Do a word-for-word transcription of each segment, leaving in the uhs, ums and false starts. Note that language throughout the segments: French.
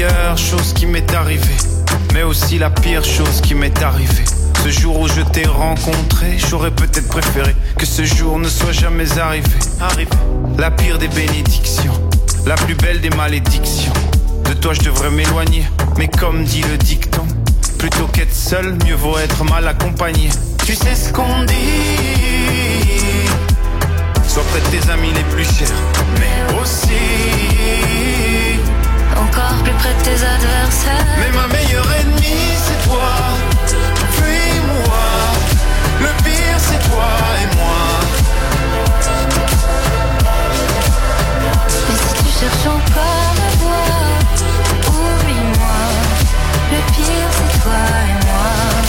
meilleure chose qui m'est arrivée, mais aussi la pire chose qui m'est arrivée. Ce jour où je t'ai rencontré, j'aurais peut-être préféré que ce jour ne soit jamais arrivé. Arrivé. La pire des bénédictions, la plus belle des malédictions. De toi je devrais m'éloigner, mais comme dit le dicton, plutôt qu'être seul, mieux vaut être mal accompagné. Tu sais ce qu'on dit, sois près de tes amis les plus chers, mais aussi encore plus près de tes adversaires. Mais ma meilleure ennemie c'est toi, puis moi. Le pire c'est toi et moi. Mais si tu cherches encore ma voix, oublie-moi. Le pire c'est toi et moi.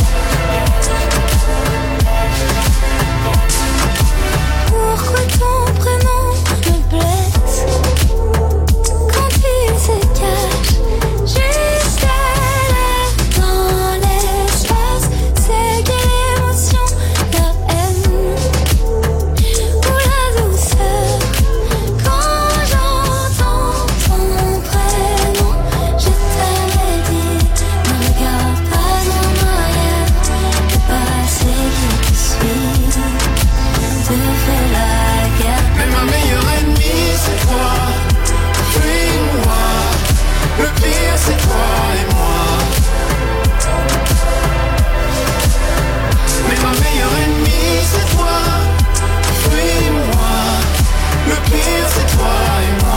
Pourquoi ton prénom me blesse quand il se cache juste à l'air dans l'espace? C'est quelle émotion, la haine ou la douceur quand j'entends ton prénom? Je t'avais dit, ne regarde pas en arrière, le passé qui te suit te fait la guerre. Mais ma meilleure ennemie c'est toi, puis moi. Le pire c'est toi et moi. Mais ma meilleure ennemie c'est toi, puis moi. Le pire c'est toi et moi.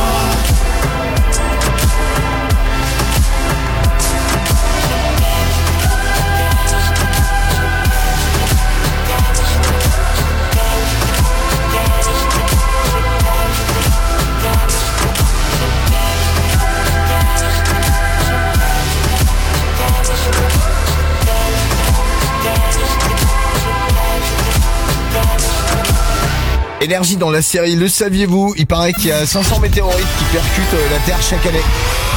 Énergie dans la série, le saviez-vous? Il paraît qu'il y a cinq cents météorites qui percutent la Terre chaque année.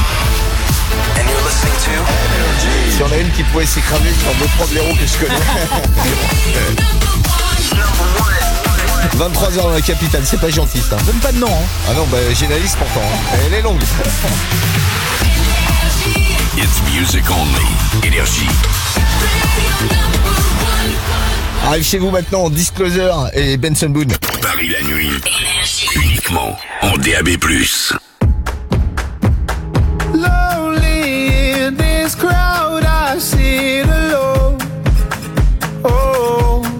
Si on a une qui pouvait s'écraser sur deux trois blaireaux que je connais. vingt-trois heures dans la capitale, c'est pas gentil ça. Donne pas de nom hein. Ah non, bah j'ai la liste pourtant, hein. Elle est longue. It's music only. Énergie. Arrive chez vous maintenant, Disclosure et Benson Boone. Paris la nuit. Énergie. Uniquement en D A B plus. Lonely in this crowd, I sit alone. Oh,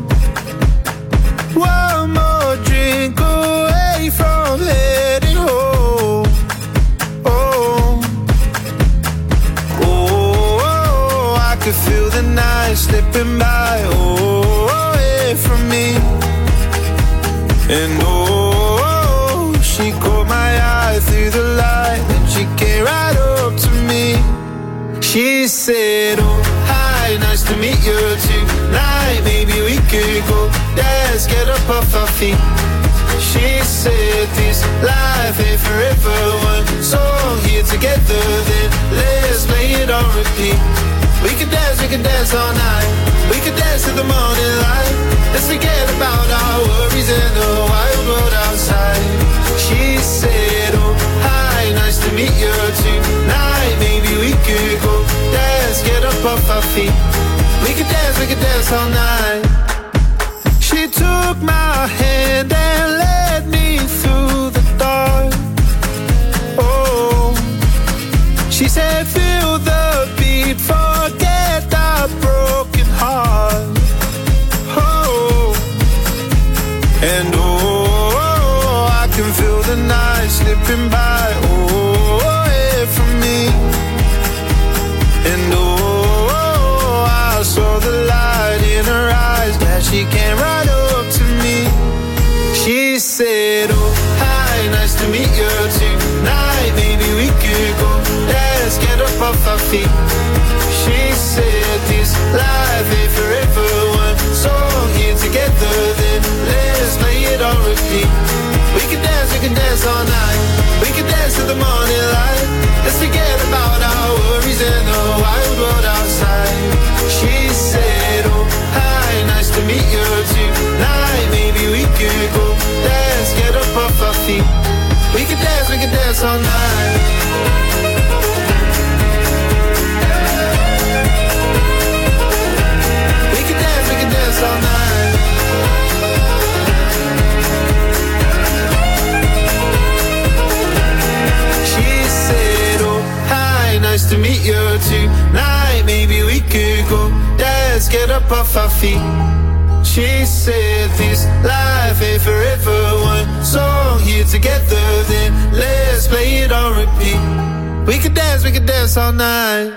one more drink away from heading home. Oh, oh, I could feel the night slipping by. Oh, away from me. And oh, she caught my eye through the light, and she came right up to me. She said, oh, hi, nice to meet you tonight. Maybe we could go dance, get up off our feet. She said, this life ain't forever. One song here together, then let's play it on repeat. We can dance, we can dance all night. We can dance to the morning light. Let's forget about our worries and the wild world outside. She said, oh, hi, nice to meet you tonight. Maybe we could go dance, get up off our feet. We can dance, we can dance all night. She took my hand and led me through the dark. Oh, she said, feel the beat, forget the broken heart. Oh, and oh, I can feel the night slipping by. Oh, away from me. And oh, I saw the light in her eyes, that she came right up to me. She said, oh, hi, nice to meet you tonight. Maybe we could go dance, get up off our feet. She said, this life ain't forever. One song here together, then let's play it on repeat. We can dance, we can dance all night. We can dance to the morning light. Let's forget about our worries and the wild world outside. She said, oh, hi, nice to meet you tonight. Maybe we could go dance, get up off our feet. We can dance, we can dance all night. dance all night. She said, oh, hi, nice to meet you tonight. Maybe we could go dance, get up off our feet. She said this life ain't forever. One song here together, then let's play it on repeat. We could dance, we could dance all night.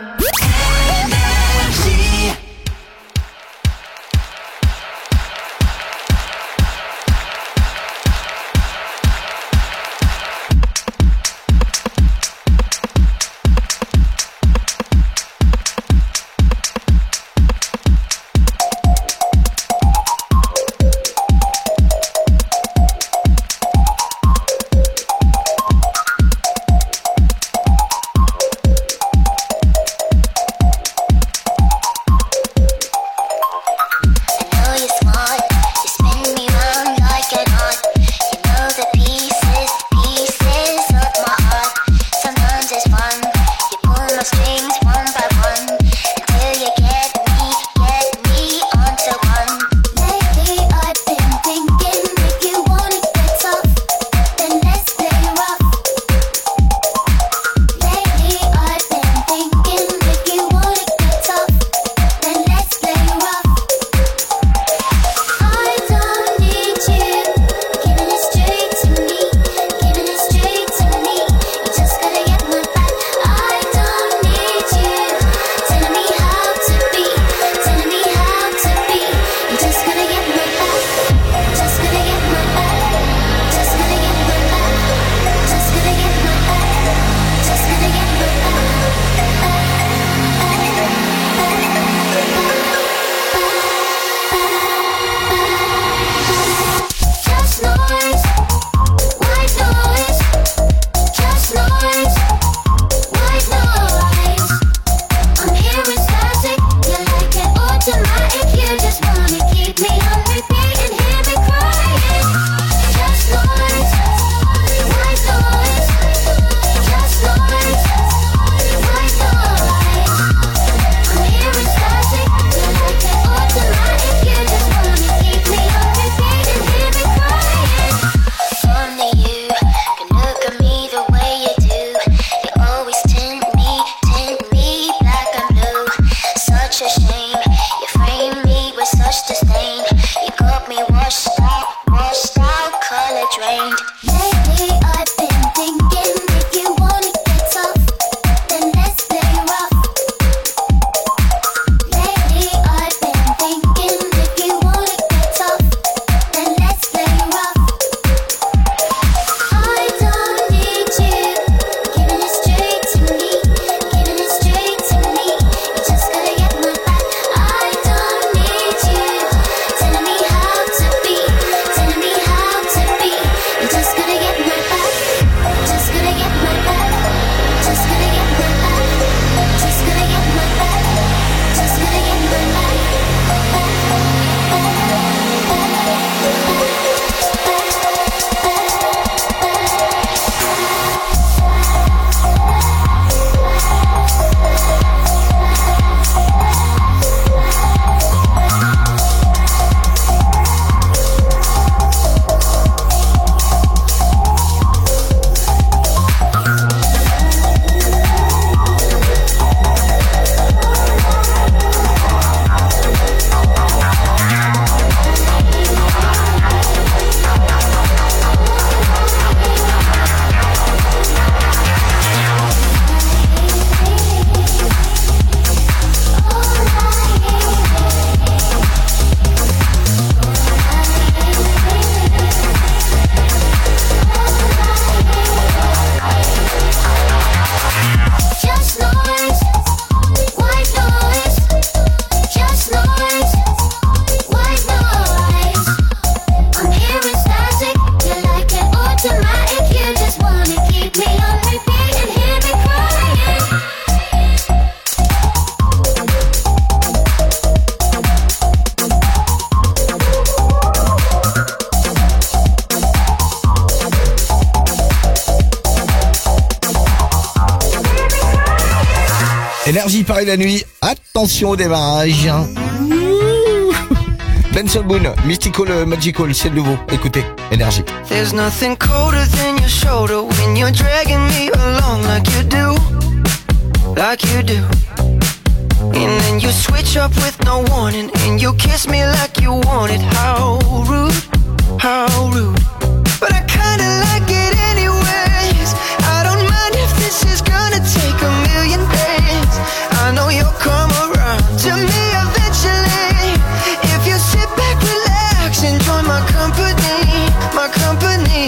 Énergie Paris la nuit, attention au démarrage. Benson Boone, Mystical uh, Magical, c'est le nouveau. Écoutez, Énergie. There's nothing colder than your shoulder when you're dragging me along like you do, like you do. And then you switch up with no warning, and you kiss me like you want it. How rude, how rude. But I kinda like it anyways. I don't mind if this is gonna take a million days. I know you'll come around to me eventually. If you sit back, relax, enjoy my company, my company.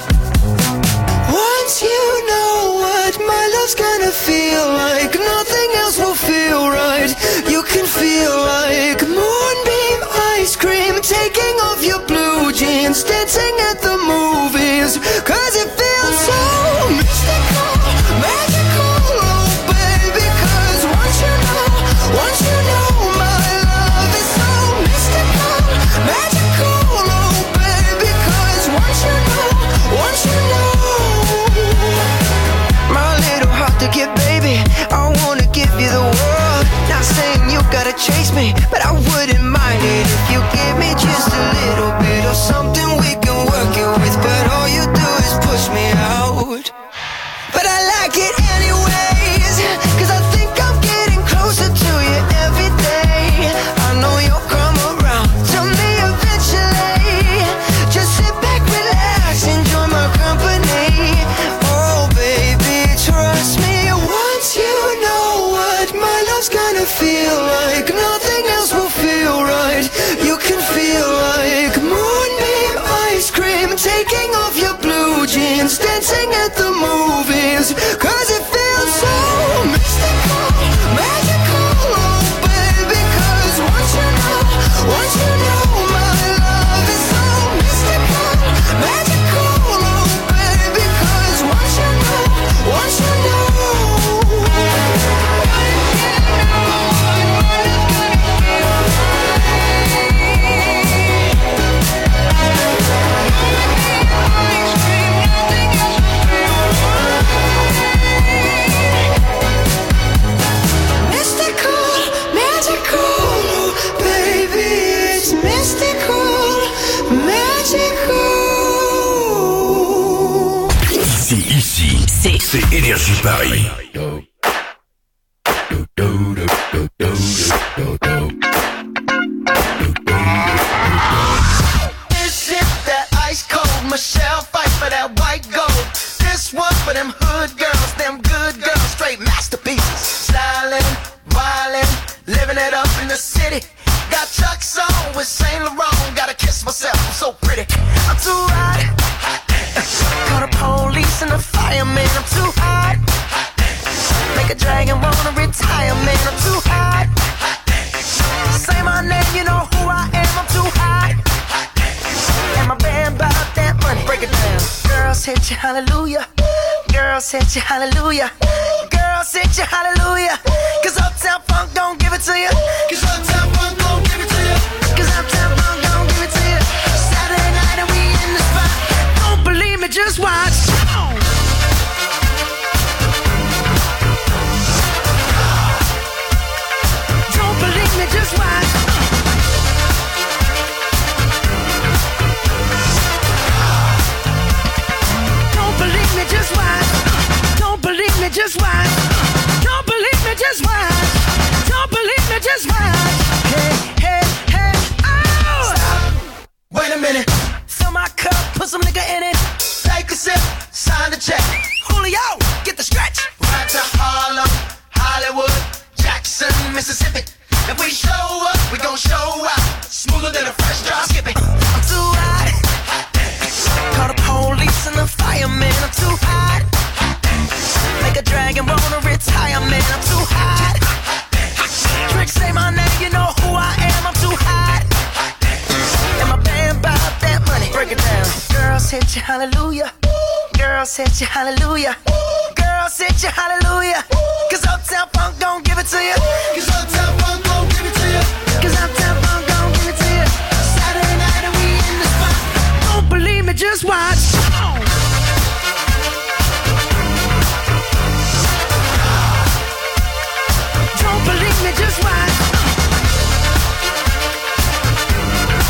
Once you know what my love's gonna feel like, nothing else will feel right. You can feel like moonbeam ice cream, taking off your blue jeans, dancing at the movies. Cause it feels so mystical, magical, oh baby. Cause once you know, once you know my love is so mystical, magical, oh baby. Cause once you know, once you know, my little heart to get, baby, I wanna give you the world. Not saying you gotta chase me, but I wouldn't mind it if you give me just a little bit of something we can work it with. But all you do is push me out. But I like it anyways, cause I think I'm getting closer to you every day. I know you'll come around to me eventually. Just sit back, relax, enjoy my company. Oh baby, trust me, once you know what my love's gonna feel like, nothing else will feel right. You can feel like moonbeam ice cream, taking off your blue jeans, dancing at the movies. Cause it feels so mystical, magical, oh baby. Cause once you know, once you know my love is so mystical, magical, oh baby. Cause once you know, once you know. Ici, ici, c'est, c'est Énergie Paris. This is that ice cold Michelle fight for that white gold. This one for them hood girls, them good girls, straight masterpieces. Styling, wildin', living it up in the city. Got Chuck's on with Saint Laurent. Gotta kiss myself, I'm so pretty. I'm too hot. Call the police and the fireman. I'm too hot. Make a dragon wanna retire, man. I'm too hot. Say my name, you know who I am. I'm too hot. And my band bought that money. Break it down. Girls hit you, hallelujah. Girls hit you, hallelujah. Girls hit you, hallelujah. Cause Uptown Funk don't give it to you. Cause Uptown Funk don't give it to you. Cause Uptown Funk don't give it to you. Saturday night and we in the spot. Don't believe me, just watch. Don't believe me, just watch. Don't believe me, just watch. Don't believe me, just watch. Don't believe me, just watch. Don't believe me, just watch. Hey, hey, hey, oh! Stop. Wait a minute. Fill my cup, put some nigga in it. Take a sip, sign the check. Julio, get the stretch. Right to Harlem, Hollywood, Jackson, Mississippi. If we show up, we gon' show out. Smoother than a fresh drop skipping. I'm too hot. Call the police and the fireman. I'm too hot. Make a dragon wanna retire, man. I'm too hot. Trick say my name, you know who I am. I'm too hot. And my band bought that money. Break it down. Girls hit you, hallelujah. Girls hit you, hallelujah. Girls hit you, hallelujah. Cause Uptown Funk don't give it to you. Cause Uptown Funk don't give it to you. Cause Uptown Funk don't give it to you. Saturday night and we in the spot. Don't believe me, just watch. Don't believe me, just watch.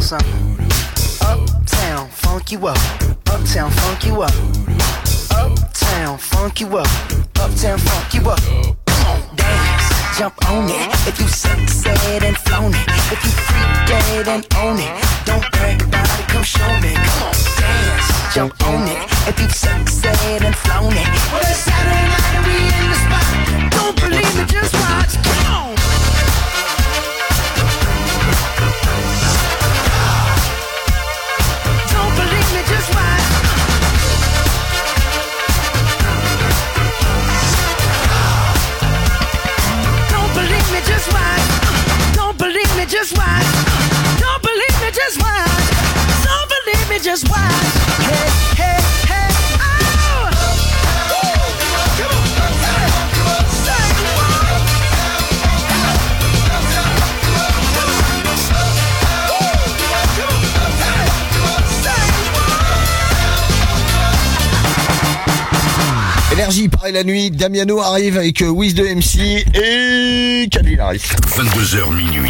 something. Uptown, funk you up. Uptown, funk you up. Uptown, funk you up. Uptown, funk you up. Come on, dance, jump on it. If you succeed and flown it. If you freak dead and own it. Don't brag about it, come show me. Come on, dance, jump on it. If you succeed and flown it. Well, it's Saturday night and we in the spot. Don't believe me, just watch. Come on. Don't believe me, just watch. Don't believe me, just watch. Don't believe me, just watch. Don't believe me, just watch. Don't believe me, just watch. Hey, hey, hey, oh! Come on, say, say what? Énergie, pareil la nuit, Damiano arrive avec euh, Wiz de M C et Calvin Harris. vingt-deux heures minuit.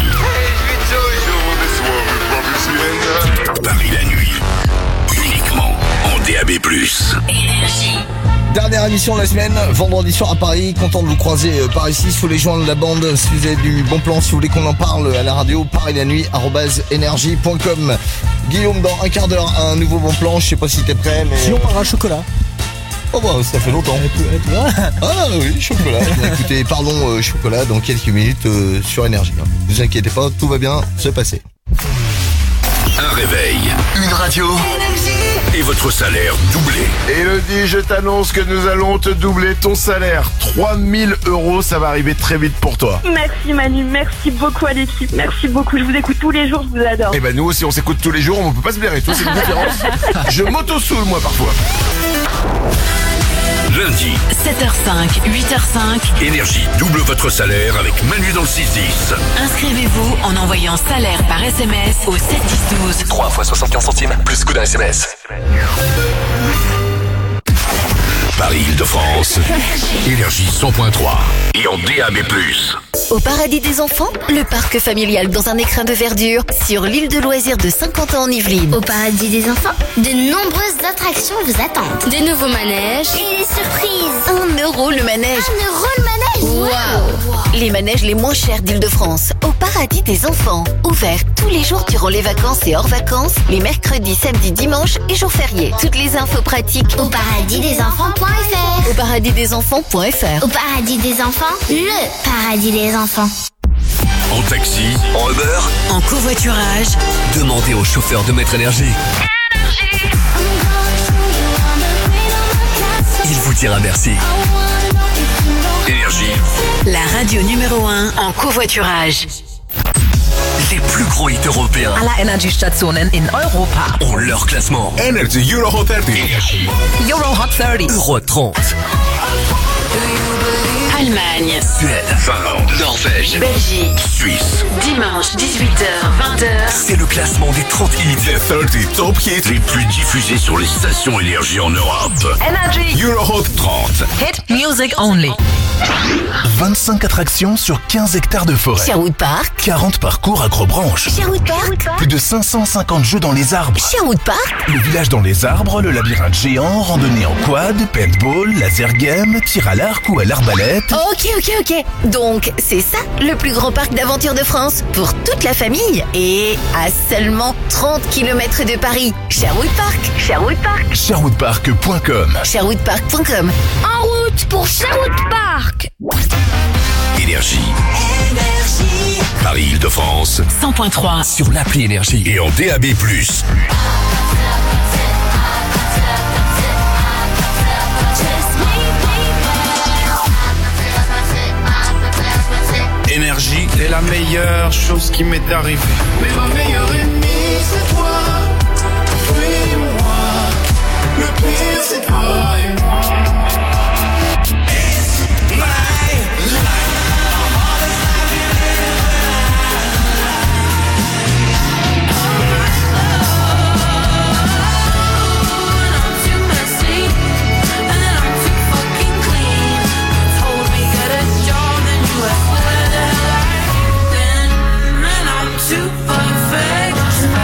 Paris la nuit. Uniquement en D A B plus. Énergie. Dernière émission de la semaine, vendredi soir à Paris. Content de vous croiser euh, par ici. Si vous voulez joindre la bande, si vous avez du bon plan, si vous voulez qu'on en parle à la radio, pareil la nuit, arobase énergie point com. Guillaume, dans un quart d'heure, un nouveau bon plan. Je sais pas si t'es prêt, mais... Si on parlera chocolat. Oh bah ça fait longtemps. Ah oui, chocolat. Bien, écoutez, pardon euh, chocolat dans quelques minutes euh, sur Énergie. Ne vous inquiétez pas, tout va bien se passer. Un réveil, une radio et votre salaire doublé. Elodie, je t'annonce que nous allons te doubler ton salaire. trois mille euros, ça va arriver très vite pour toi. Merci Manu, merci beaucoup à l'équipe, merci beaucoup, je vous écoute tous les jours, je vous adore. Et ben nous aussi on s'écoute tous les jours, on peut pas se blairer, toi c'est une différence. Je m'auto-soule moi parfois. Lundi, sept heures cinq, huit heures cinq. Énergie double votre salaire avec Manu dans le six dix. Inscrivez-vous en envoyant salaire par S M S au sept dix douze. trois fois soixante-quinze centimes, plus coup d'un S M S. Paris-Île-de-France, Énergie cent point trois et en D A B plus. Au Paradis des Enfants, le parc familial dans un écrin de verdure sur l'île de loisirs de Saint-Quentin en Yvelines. Au Paradis des Enfants, de nombreuses attractions vous attendent. Des nouveaux manèges et des surprises. Un euro le manège. Un euro le manège. Waouh wow. Les manèges les moins chers d'Île-de-France. Au Paradis des Enfants. Ouvert tous les jours durant les vacances et hors vacances, les mercredis, samedis, dimanches et jours fériés. Toutes les infos pratiques au paradis des enfants point f r. Au paradis des enfants point f r. Au Paradis des Enfants, le paradis des enfants. En taxi, en Uber, en covoiturage, demandez au chauffeur de Maître Énergie. Énergie. Il vous dira merci. Énergie, la radio numéro un en covoiturage. Les plus gros hits européens Aller Energiestationen in Europa ont leur classement. Energy Euro Hot trente. Euro Hot trente. Euro trente. Allemagne, Suède, Finlande, Norvège, Belgique, Suisse. dimanche dix-huit heures, vingt heures. C'est le classement des trente hits. trente top hits les plus diffusés sur les stations Énergie en Europe. Energy Euro Hot trente. Hit music only. vingt-cinq attractions sur quinze hectares de forêt. Sherwood Park. quarante parcours accrobranche. Sherwood Park. Plus de cinq cent cinquante jeux dans les arbres. Sherwood Park. Le village dans les arbres, le labyrinthe géant, randonnée en quad, paintball, laser game, tir à l'arc ou à l'arbalète. Ok, ok, ok. Donc, c'est ça, le plus grand parc d'aventure de France pour toute la famille et à seulement trente kilomètres de Paris. Sherwood Park. Sherwood Park. Sherwood Park point com. Sherwood Park point com. En route pour Sherwood Park. Énergie. Énergie. Paris-Île-de-France, cent point trois. Sur l'appli Énergie. et en D A B plus. Énergie, C'est la meilleure chose qui m'est arrivée. Mais ma meilleure ennemie c'est toi. Oui moi. Le pire c'est toi et moi. It's my life. Too perfect.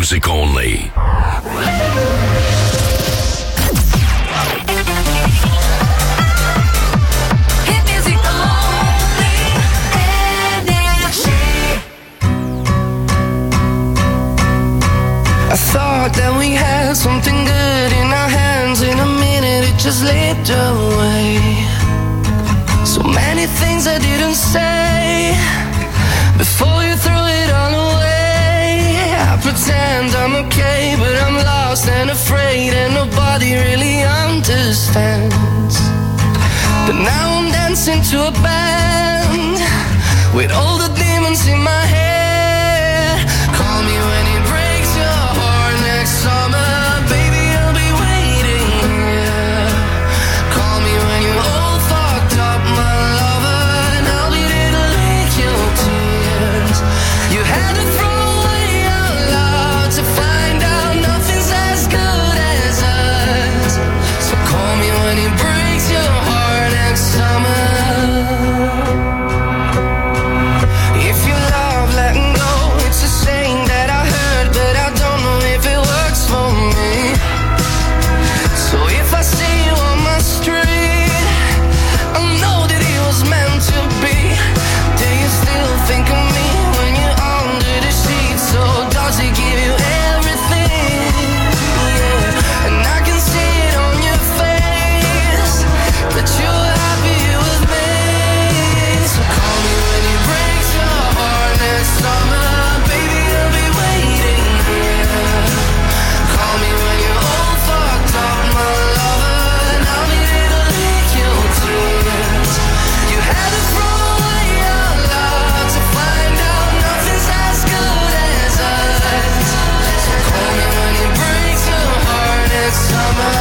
music only. Hit music only. Energy. I thought that we had something good in our hands. In a minute it just slipped away. So many things I didn't say before you threw it all away. I pretend I'm okay, but I'm lost and afraid, and nobody really understands. But now I'm dancing to a band with all the demons in my head. Call me when it breaks your heart next summer, baby, I'll be waiting here. Call me when you're all fucked up, my lover, and I'll be there to lick your tears. You had to throw away your love to find out nothing's as good as us. So call me when it breaks your heart next summer. If you love letting go, it's a saying that I heard, but I don't know if it works for me. So if I see you on my street, I know that it was meant to be. Do you still think of me when you're under the sheets? So does it give you everything? Yeah, and I can see it on your face that you're happy with me. So call me when it breaks your heart next summer, baby, I'll be waiting here. Call me when you're all fucked up, my lover, and I'll be there to lick your tears. You had to throw away your love to find out nothing's as good as us. So call me when it breaks your heart next summer.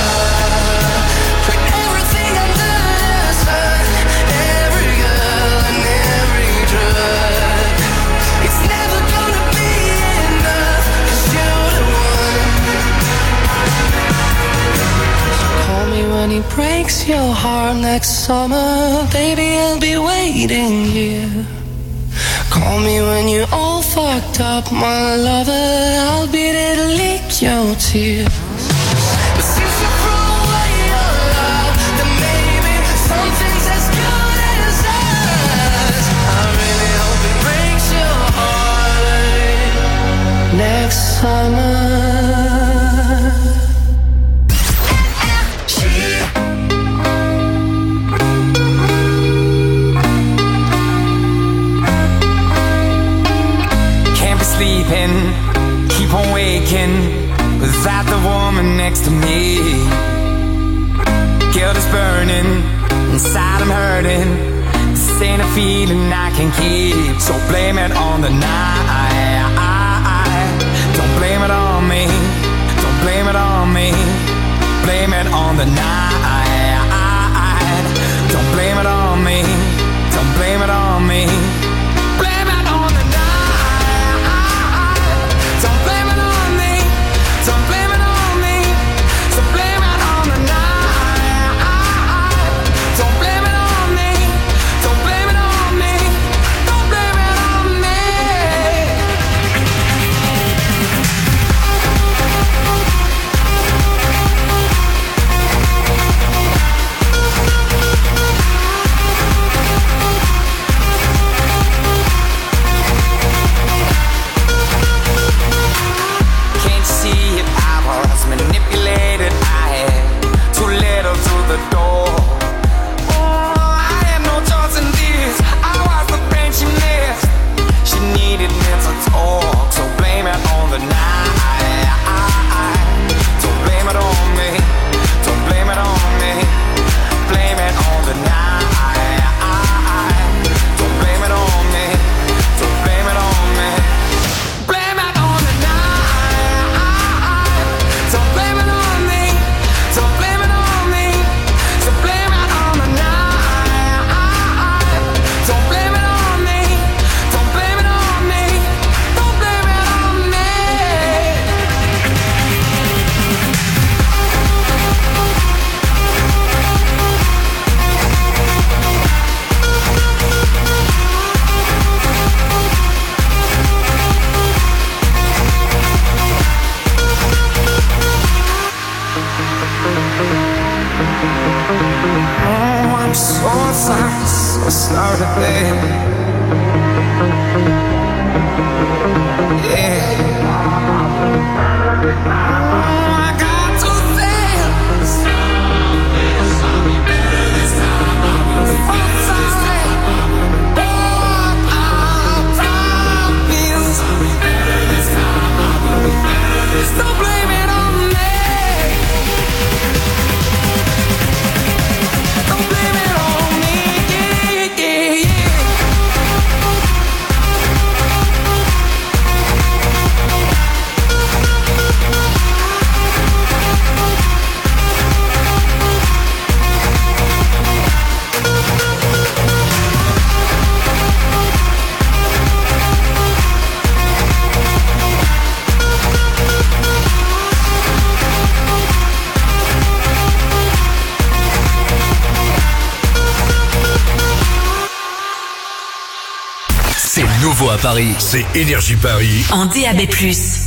Put everything under the sun, every girl and every drug. It's never gonna be enough, 'cause you're the one. Call me when it breaks your heart next summer, baby, I'll be waiting here. Call me when you're all fucked up, my lover, I'll be there to lick your tears. But since you threw away your love, then maybe something's as good as us. I really hope it breaks your heart next summer. Can't be sleeping, keep on waking without the woman next to me. Guilt is burning, inside I'm hurting. This ain't a feeling I can keep, so blame it on the night. Don't blame it on me, don't blame it on me. Blame it on the night. Don't blame it on me, don't blame it on me. Blame it on the night. Don't blame it on me, don't blame it on me. So blame it on the night. Don't blame it on me, don't blame it on me. Don't blame it on me. C'est nouveau à Paris. C'est Énergie Paris. En D A B plus.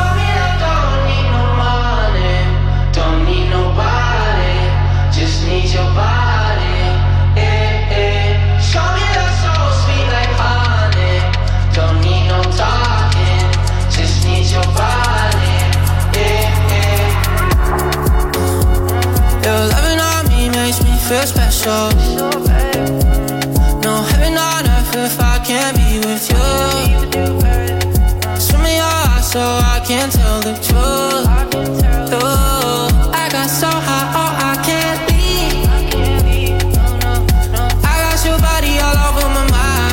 Feel special. No heaven on earth if I can't be with you. Swim in your eyes so I can tell the truth. Ooh, I got so high, oh I can't leave. I got your body all over my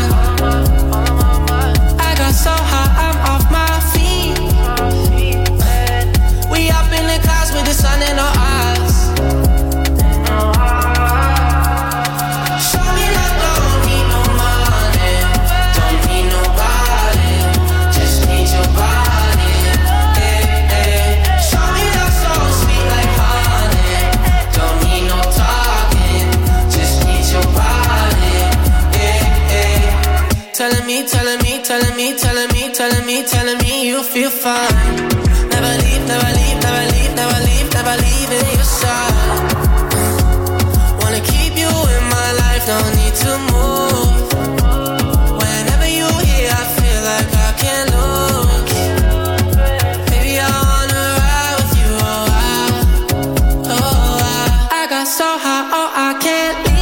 mind. I got so high, I'm off my feet. We up in the clouds with the sun in our eyes. Telling me, telling me, telling me, telling me, telling me, telling me you feel fine. Never leave, never leave, never leave, never leave, never leave in your side. Wanna keep you in my life, don't need to move. Whenever you're here, I feel like I can't lose. Baby, I wanna ride with you, oh I, oh I. I got so high, oh I can't leave.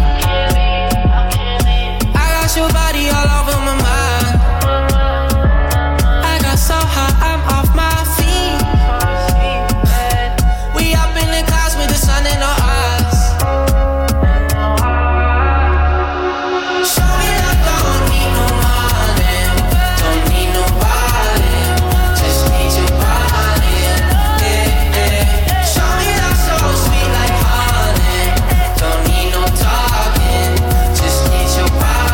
Your body all over my mind. I got so high, I'm off my feet. We up in the clouds with the sun in our eyes. Show me I don't need no money, don't need nobody, just need your body. Yeah, yeah. Show me that so sweet like honey, don't need no talking, just need your body.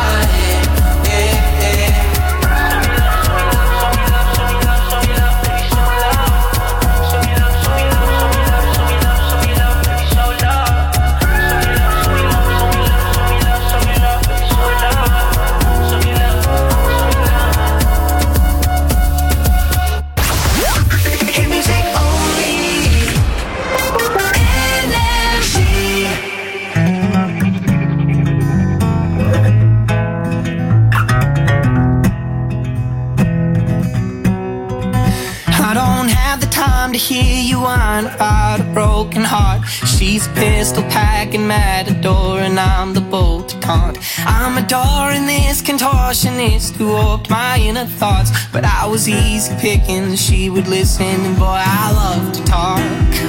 To hear you whine about a broken heart. She's a pistol packing matador and I'm the bolt to taunt. I'm adoring this contortionist who warped my inner thoughts, but I was easy picking, she would listen, and boy I love to talk.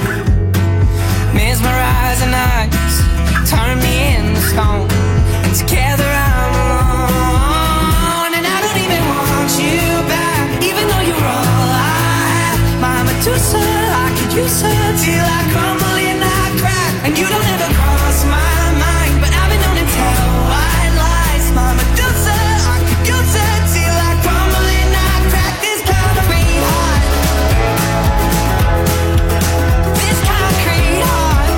Mesmerizing eyes turn me into stone, and together I'm alone, and I don't even want you back, even though you're all I have. My Medusa, I could use her till I crumble and I crack, and you don't ever cross my mind, but I've been known to tell white lies. My Medusa, I could use her till I crumble and I crack. This concrete heart, this concrete heart.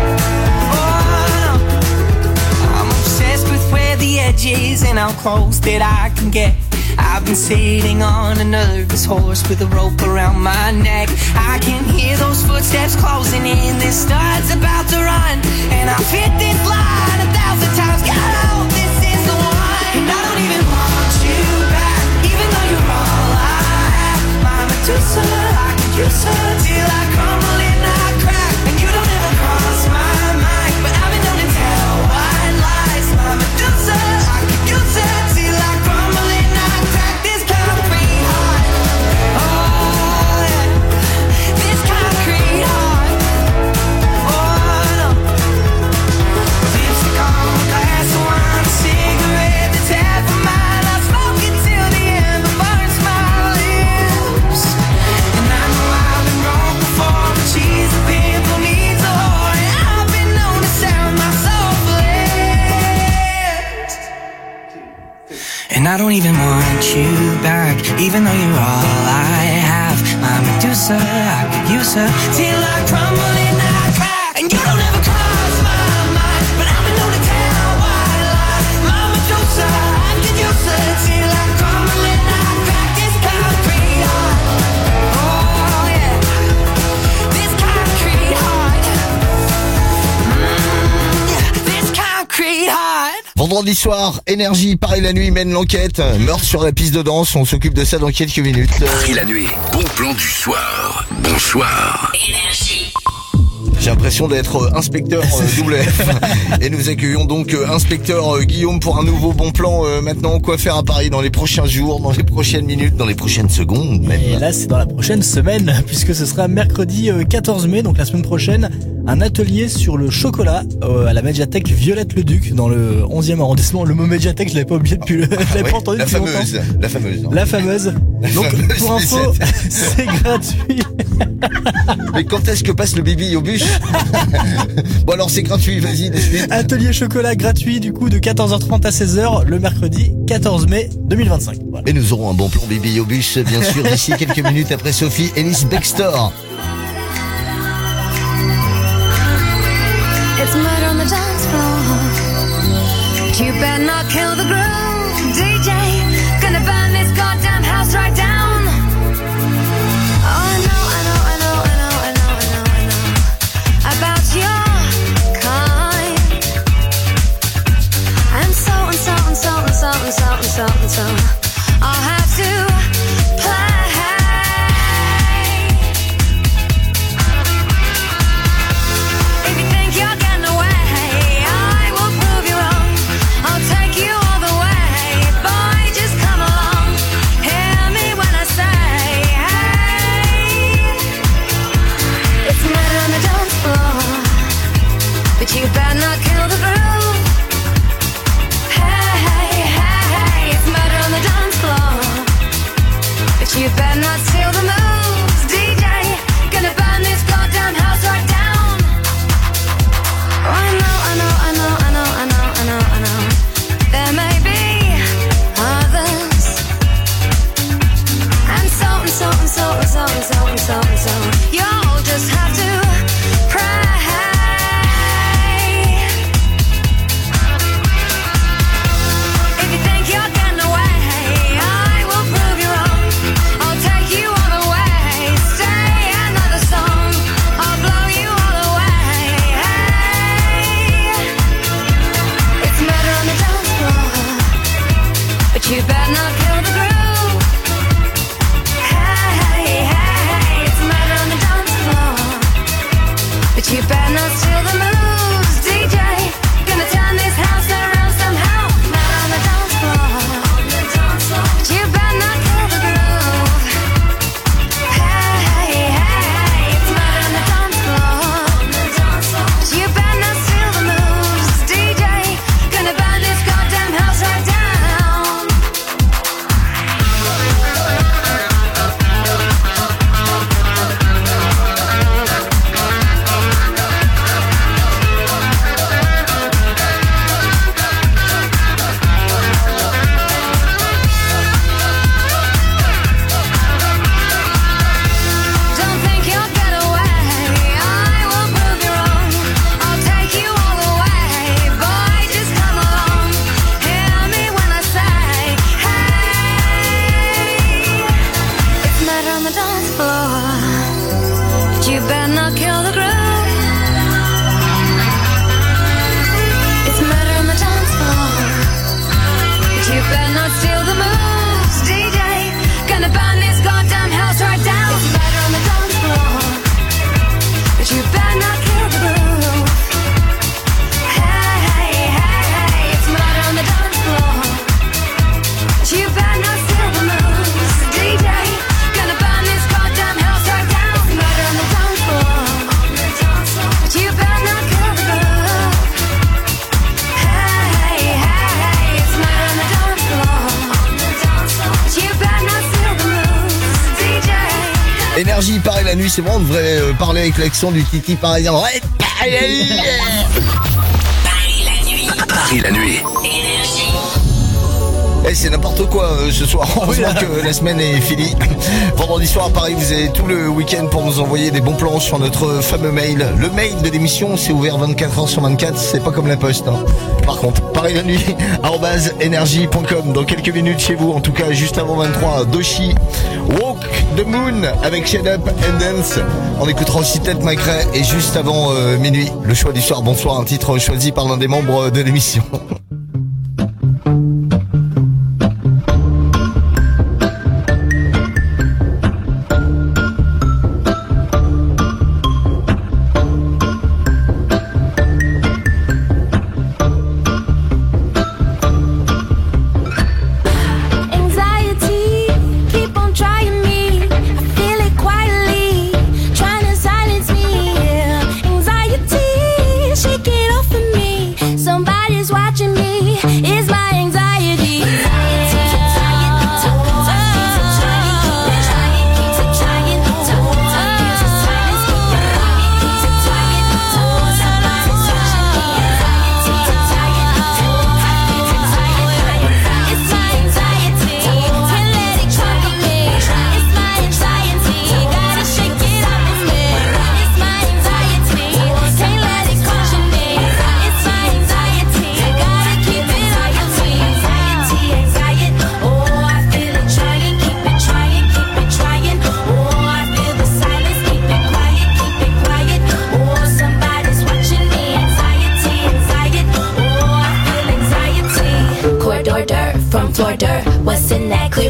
Oh, I'm obsessed with where the edge is and how close that I can get. I've been sitting on a nervous horse with a rope around my neck. I can hear those footsteps closing in. This star's about to run, and I've hit this line a thousand times. God, I hope this is the one. And I don't even want you back, even though you're all I have. My Medusa, I could use her till I crumble and I crack, and you don't ever cross my mind, but I've been known to tell white lies. My Medusa, I could use her till I crumble and I crack. This concrete heart, oh yeah, this concrete heart, oh no. Lipstick on a glass of wine, a cigarette that's half a mile. I smoke it till the ember burns my lips, and I know I've been wrong before, but she's a pimple needs a whore, and I've been known to sell my soul for less. And I don't even want you back, even though you're all I have. My Medusa, I could use her till I crumble and I crack, and you don't ever cross my mind, but I've been known to tell white lies. My Medusa, I could use her till Vendredi soir, Énergie, Paris la nuit mène l'enquête. Meurtre sur la piste de danse, on s'occupe de ça dans quelques minutes. Paris la nuit, bon plan du soir. Bonsoir. Énergie. J'ai l'impression d'être inspecteur euh, double F. Et nous accueillons donc euh, inspecteur euh, Guillaume pour un nouveau bon plan. Euh, maintenant, quoi faire à Paris dans les prochains jours, dans les prochaines minutes, dans les prochaines secondes même. Et là, c'est dans la prochaine semaine, puisque ce sera mercrredi euh, quatorze mai, donc la semaine prochaine, un atelier sur le chocolat euh, à la médiathèque Violette-le-Duc, dans le onzième arrondissement. Le mot médiathèque, je l'avais pas oublié depuis le... je l'avais Ouais, pas entendu la depuis fameuse, longtemps. la fameuse. La fameuse. La Donc, fameuse pour info, médiathèque. c'est gratuit. Mais quand est-ce que passe le bibi au bus? Bon alors c'est gratuit, vas-y. Décide. Atelier chocolat gratuit du coup de quatorze heures trente à seize heures le mercredi quatorze mai deux mille vingt-cinq. Voilà. Et nous aurons un bon plan bibi au bus, bien sûr, d'ici quelques minutes après Sophie Ellis Bextor. It's murder on the dance floor. You better not kill the groove, D J. Gonna burn this goddamn house right down. Oh, I know, I know, I know, I know, I know, I know, I know about your kind. And so and so and so and so and so and so and so I'll have to play. If you think you're getting away, I will prove you wrong. I'll take you all the way. Boy, just come along. Hear me when I say, hey. It's murder on the dance floor, but you better not kill the groove. Hey, hey, hey, hey. It's murder on the dance floor, but you better not steal the moves, D J. Gonna burn this goddamn house right down. Oh, I know, I know, I know, I know, I know, I know, I know. There may be others. And so and so and so and so and so and so and so. You'll just have to pray. If you think you're getting away, I will prove you wrong. I'll take you all the way. Stay another song. I'll blow you all away. Hey. It's murder on the dance floor, but you better not kill the groove. Hey, hey, hey. It's murder on the dance floor, but you better not steal the moves, D J. Gonna turn this house around somehow. Murder on the dance floor, but you better not kill the groove. Hey, hey, hey. It's murder on the dance floor, but you better not steal the moves, D J. Gonna burn this goddamn house right down. Don't think you'll get away, I will prove you wrong. I'll take you all the way. Boy, just come along. Hear me when I say, hey. It's murder on the dance floor, but you better not kill the groove. It's murder on the dance floor, but you better not steal the moves, D J. Gonna burn this goddamn house right down. It's murder on the dance floor, but you better not kill the groove. Hey, hey, hey, hey. It's murder on the dance floor, but you better not steal the moves, D J. Gonna burn this goddamn house right down. It's murder on the dance floor, but you better not kill the groove. Hey, hey, hey. It's murder on the dance floor, but you better not steal the moves, D J. Énergie, Paris la nuit, c'est bon, on devrait euh, parler avec l'accent du titi parisien. Ouais, Paris la nuit. Paris la nuit. Paris la nuit. Énergie. Eh, c'est n'importe quoi euh, ce soir. Heureusement que la semaine est finie. Vendredi soir à Paris, vous avez tout le week-end pour nous envoyer des bons plans sur notre fameux mail. Le mail de l'émission, c'est ouvert vingt-quatre heures sur vingt-quatre. C'est pas comme la poste, hein. Par contre, Paris la nuit, arobase énergie point com. Dans quelques minutes chez vous, en tout cas juste avant vingt-trois, Doshi, Walk the Moon avec Shut Up and Dance. On écoutera aussi Ted McRae et juste avant euh, minuit, le choix du soir. Bonsoir, un titre choisi par l'un des membres de l'émission.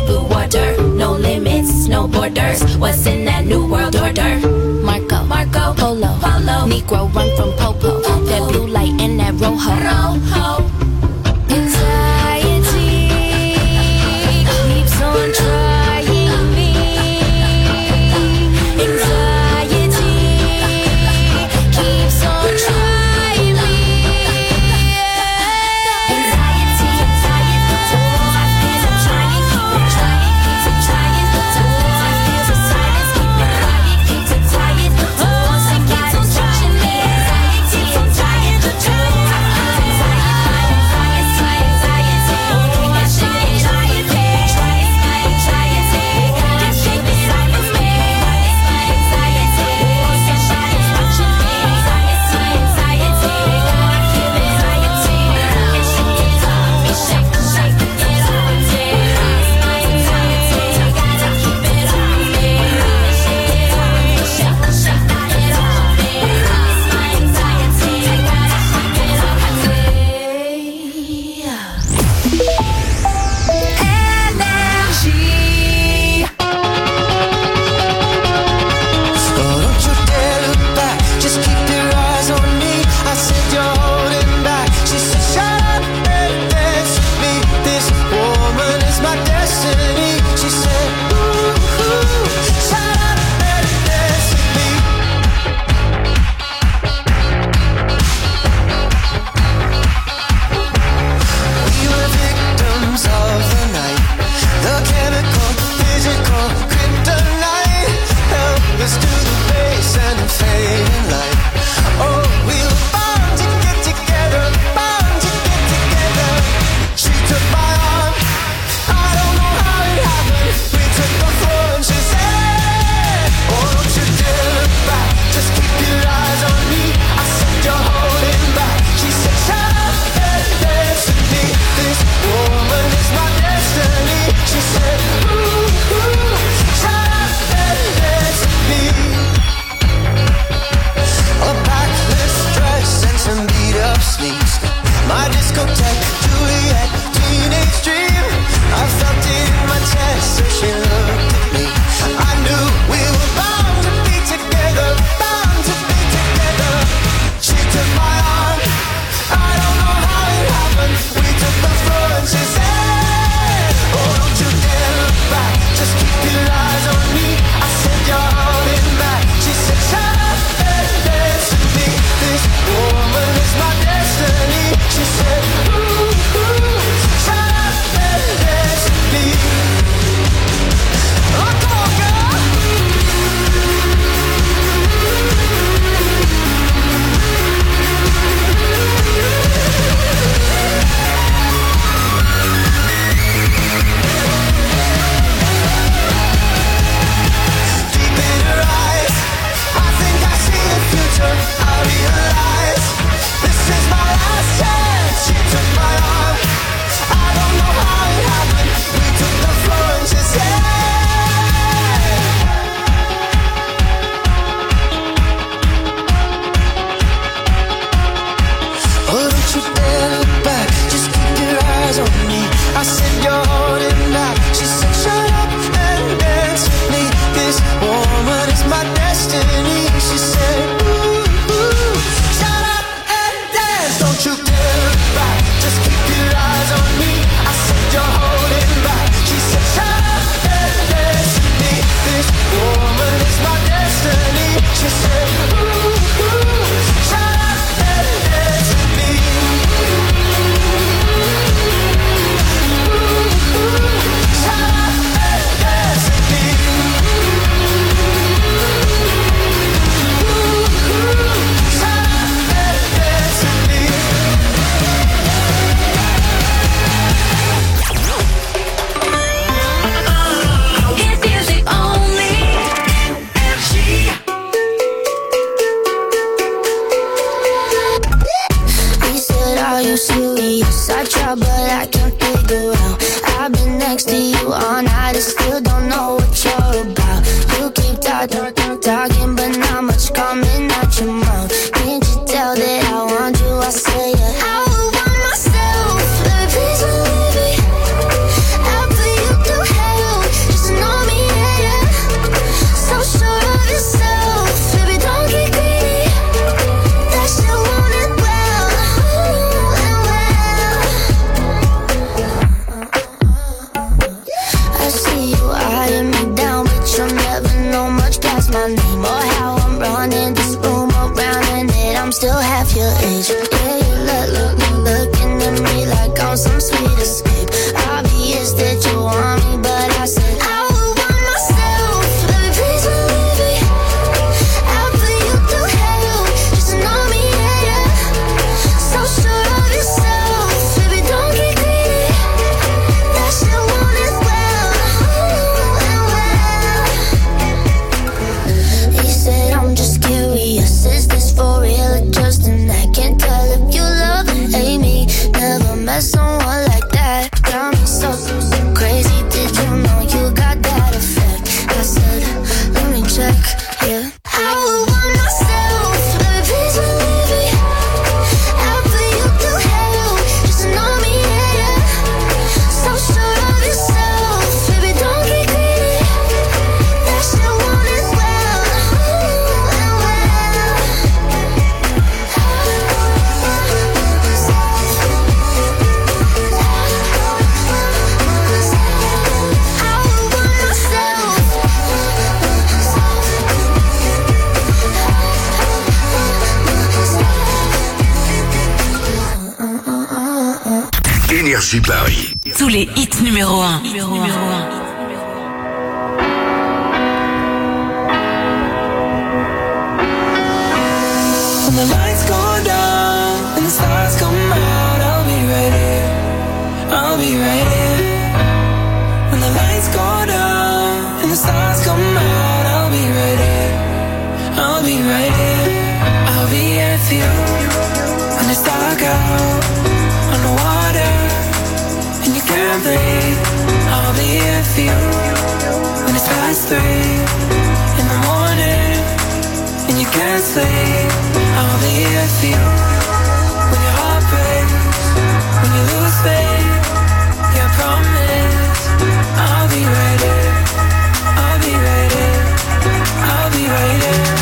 blue water. No limits, no borders. What's in that new world order? Marco, Marco, Polo, Polo. Negro run from Popo. Popo. That blue light and that rojo. Rojo. Anxiety keeps on trying me. Anxiety keeps on trying me. Anxiety, anxiety, so I feel I'm trying, keep it trying, keep it trying. So I feel the silence, keep it quiet, keep it quiet. So once I keep on touching me, anxiety, I'm tired of trying. talking, but not much coming out your mouth. Can't you tell that I want you? I say it. I would want myself, the piece of me after you do have Énergie Paris. Tous les hits numéro un. Numéro un. When the lights go down and the stars come out, I'll be right here. I'll be right here. When the lights go down and the stars come out, I'll be right here. I'll be right here. I'll be here for you. When it's dark out on the water and you can't breathe, I'll be here for you. When it's past three in the morning and you can't sleep, I'll be here for you. When your heart breaks, when you lose faith, yeah, I promise I'll be right here. I'll be right here. I'll be right here.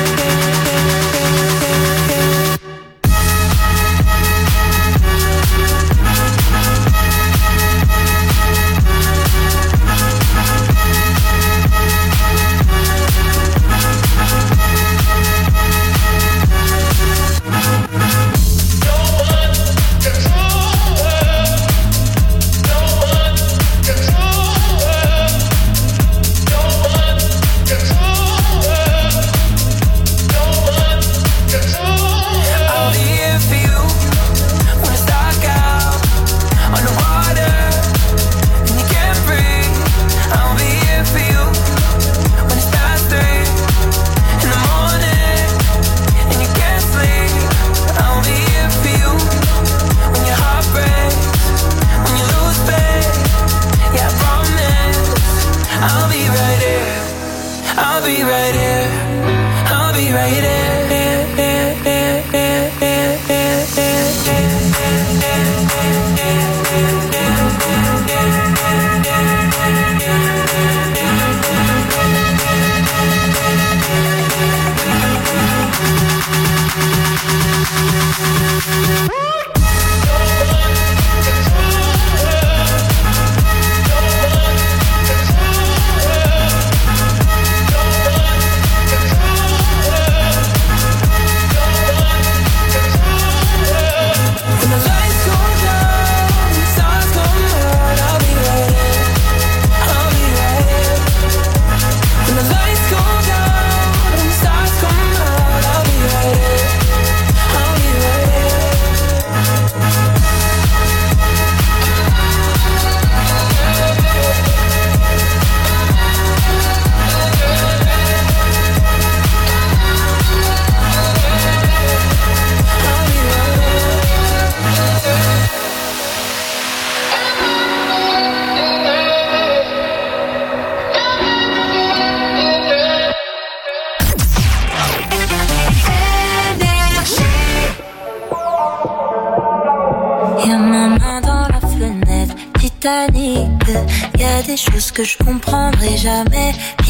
Y'a des choses que je comprendrai jamais,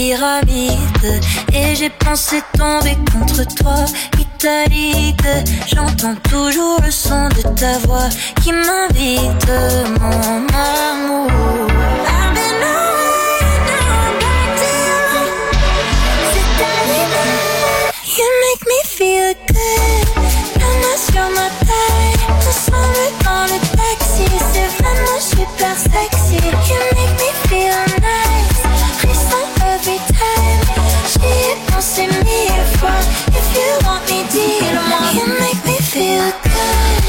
pyramide. Et j'ai pensé tomber contre toi, italique. J'entends toujours le son de ta voix qui m'invite, mon amour. I've been away, now I'm back to you. C'est arrivé. You make me feel good. La main sur ma taille, ensemble dans le taxi. C'est vraiment super sexy. You make me feel nice. Frisson every time. J'y ai pensé mille fois. If you want me, dis-le-moi. You make me feel good.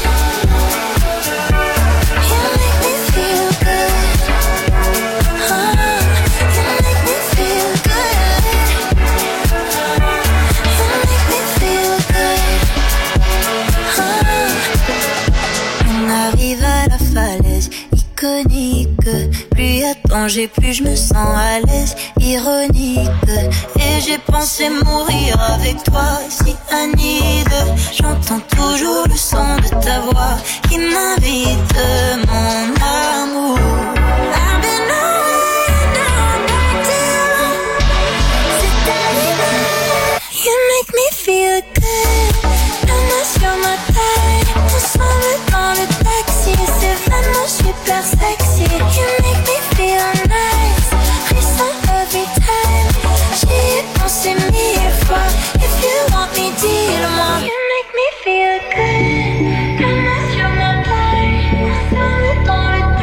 You make me feel good. Oh, you make me feel good. You make me feel good. Oh. On arrive à la falaise iconique. Plus y'a de danger, plus je me sens à l'aise, ironique. Et j'ai pensé mourir avec toi, si Anide. J'entends toujours le son de ta voix qui m'invite, mon amour. I've been away, now I'm back to you. C'est arrivé. You make me feel good. La main sur ma taille, ensemble dans le taxi. C'est vraiment super sexy. You make me feel nice. Frisson every time. J'y ai pensé mille fois. If you want me, dis-le-moi. You make me feel good. La main sur ma taille, ensemble dans le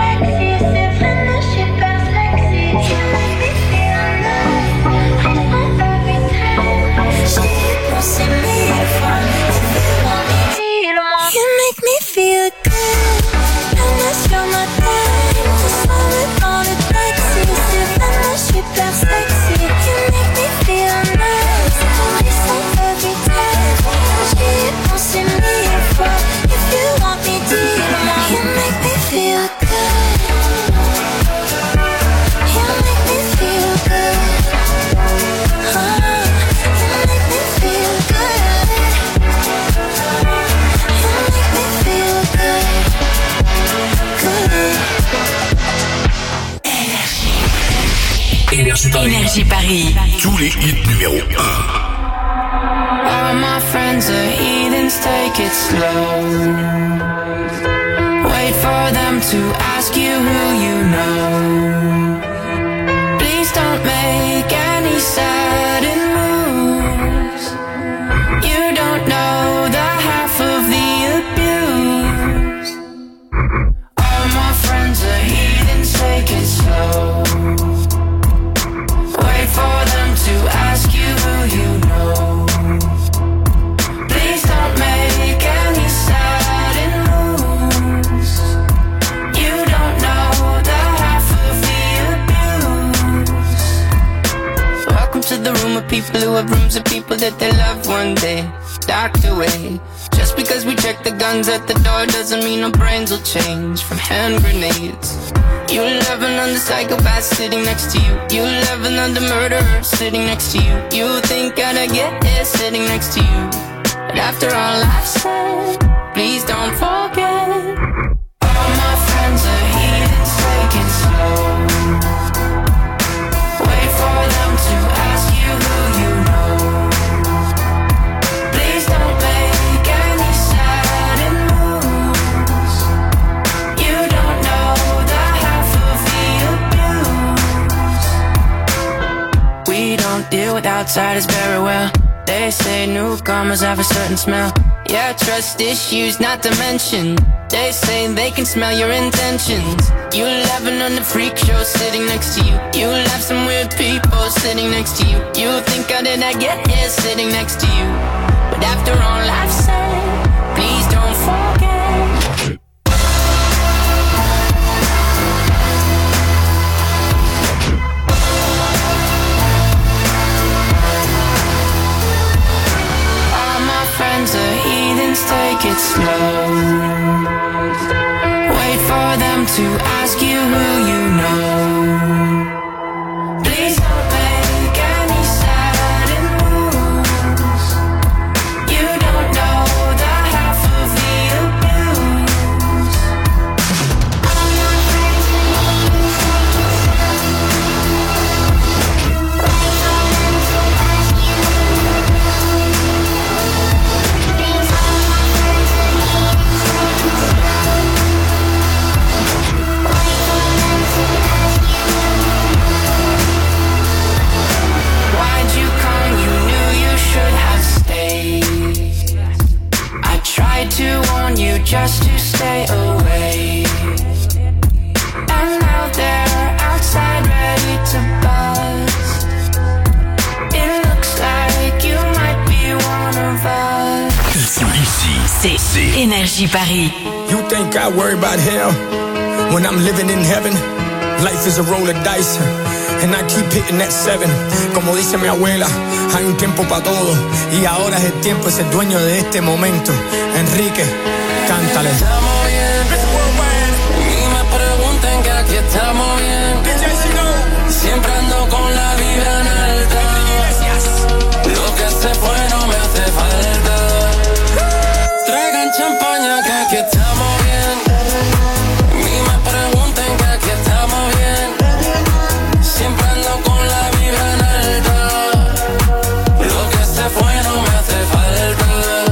Énergie Paris. Énergie Paris. Tous les hits numéro un. All my friends are heathens, take it slow. Wait for them to ask you who you know. Please don't make any sudden moves. You don't know the half of the abuse. All my friends are heathens, take it slow. Wait for them to ask you who you know. Please don't make any sudden moves. You don't know the half of the abuse. Welcome to the room of people who have rooms of people that they love one day docked away. Just because we check the guns at the door doesn't mean our brains will change from hand grenades. You love another psychopath sitting next to you. You love another murderer sitting next to you. You think I'd get here sitting next to you. But after all I've said, please don't forget. All my friends are heathens, take it slow. Wait for them to ask you who you know. Please don't make any sudden moves. You don't know the half of the abuse. We don't deal with outsiders very well. They say newcomers have a certain smell. Yeah, trust issues not to mention. They say they can smell your intentions. You laughing on the freak show sitting next to you. You laugh some weird people sitting next to you. You think how did I get here sitting next to you. But after all I've said, please don't forget. Friends are heathens, take it slow. Wait for them to ask you who you know. Please don't make any sudden moves. You don't know the half of the abuse. All my friends are to warn you just to stay away. And now they're outside ready to buzz. It looks like you might be one of us. Ici, c'est Énergie Paris. You think I worry about hell when I'm living in heaven? Life is a roll of dice, and I keep hitting that seven. Como dice mi abuela, hay un tiempo para todo, y ahora es el tiempo, es el dueño de este momento. Enrique, cántale. Estamos bien, y me preguntan que aquí estamos bien. Siempre ando con la vibra en alta. Lo que se fue no me hace falta. Traigan champaña que aquí estamos bien. Y me preguntan que aquí estamos bien. Siempre ando con la vibra en alta. Lo que se fue no me hace falta.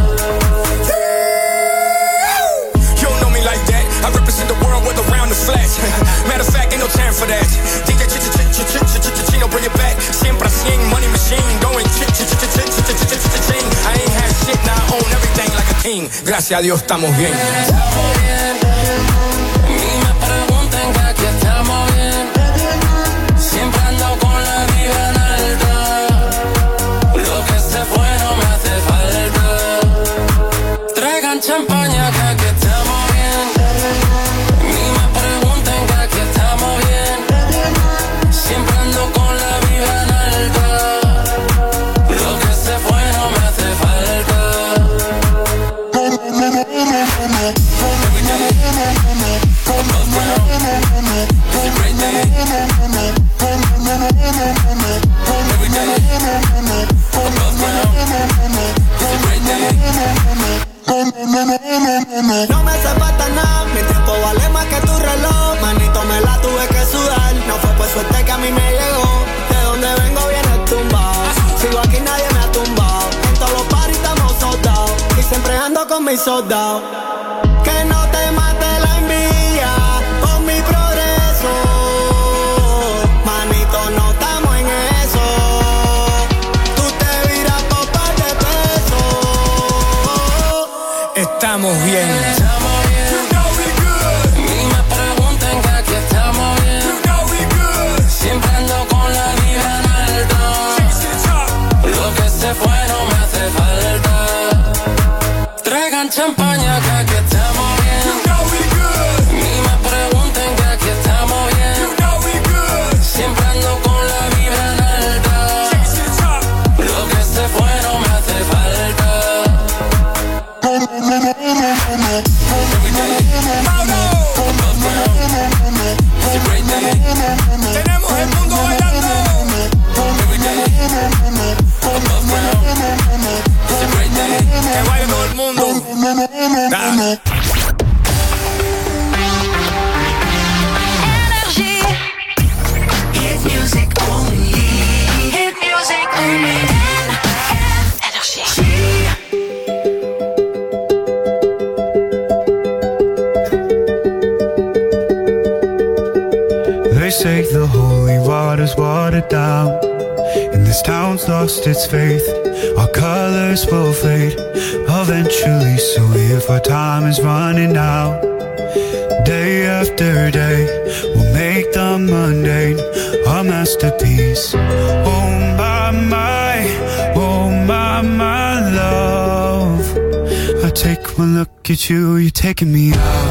You don't know me like that. I represent the world with around the flash. Matter of fact, ain't no time for that. D J Chino, bring it back. Siempre cien, money machine, going ch-ch-ch-ch-ch-ch-ch-ch-ch-ch-ch-ch-ch-ch-ch. I ain't had shit, now I own everything like a king. Gracias a Dios estamos bien. Estamos bien. Y me preguntan que aquí estamos bien. Siempre ando con la vibra en alta. Lo que se fue no me hace falta. Traigan champaña que aquí estamos bien. Y me preguntan que aquí estamos bien. Siempre ando con la vibra en alta. Lo que se fue no me hace falta. Every day con mis soldados. Que no te mate la envidia con mi progreso. Manito, no estamos en eso. Tú te viras por par de pesos. Estamos bien. Estamos bien. Ni me pregunten que aquí estamos bien. Siempre ando con la vibra en alto. Lo que se fue no me hace falta. Traigan champaña que aquí estamos bien. Ni me pregunten que aquí estamos bien. Siempre ando con la vibra en alta. Lo que se fue no me hace falta. Tenemos el mundo bailando. Que baile todo el mundo. Energy. Hit music only. Hit music only. Energy. They say the holy water's watered down, and this town's lost its faith. Our colors will fade eventually, so if our time is running out, day after day, we'll make the mundane our masterpiece. Oh my, my, oh my, my love, I take one look at you, you're taking me out.